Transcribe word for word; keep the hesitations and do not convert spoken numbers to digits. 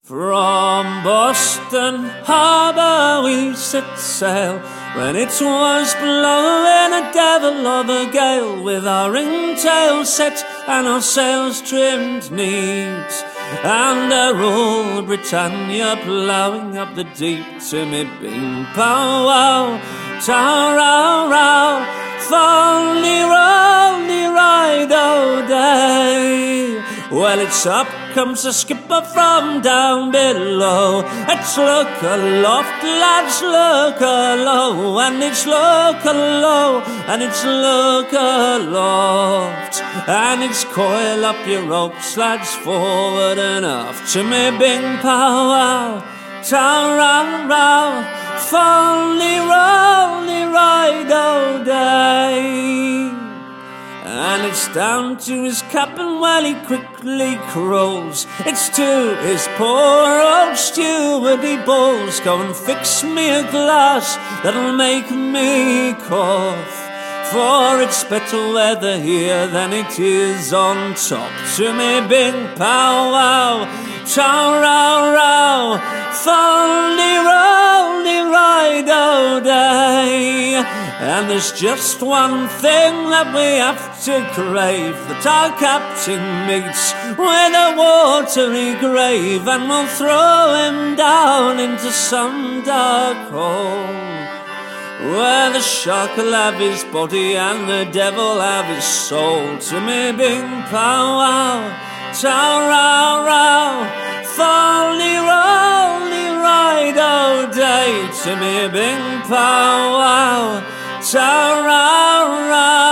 From Boston Harbour we set sail, when it was blowing a devil of a gale, with our ringtails set and our sails trimmed neat, and our old Britannia ploughing up the deep to me bing pow wow, ta row row, folly rolly ride o day. Well, it's up comes the skipper from down below. It's look aloft, lads, look alow, and it's look alow, and it's look aloft, and it's coil up your ropes, lads, forward and aft, to me bing pow wow, ta row row, folly rolly ride o day. And it's down to his captain while he quickly crawls. It's to his poor old steward he bawls, go and fix me a glass that'll make me cough, for it's better weather here than it is on top, to me bing pow wow, ta row row, folly rolly ride o day. And there's just one thing that we have to crave, that our captain meets with a watery grave, and we'll throw him down into some dark hole, where the shark will have his body and the devil have his soul, to me bing pow wow, ta row row, folly rolly ride o day, to me bing pow wow, ta row row.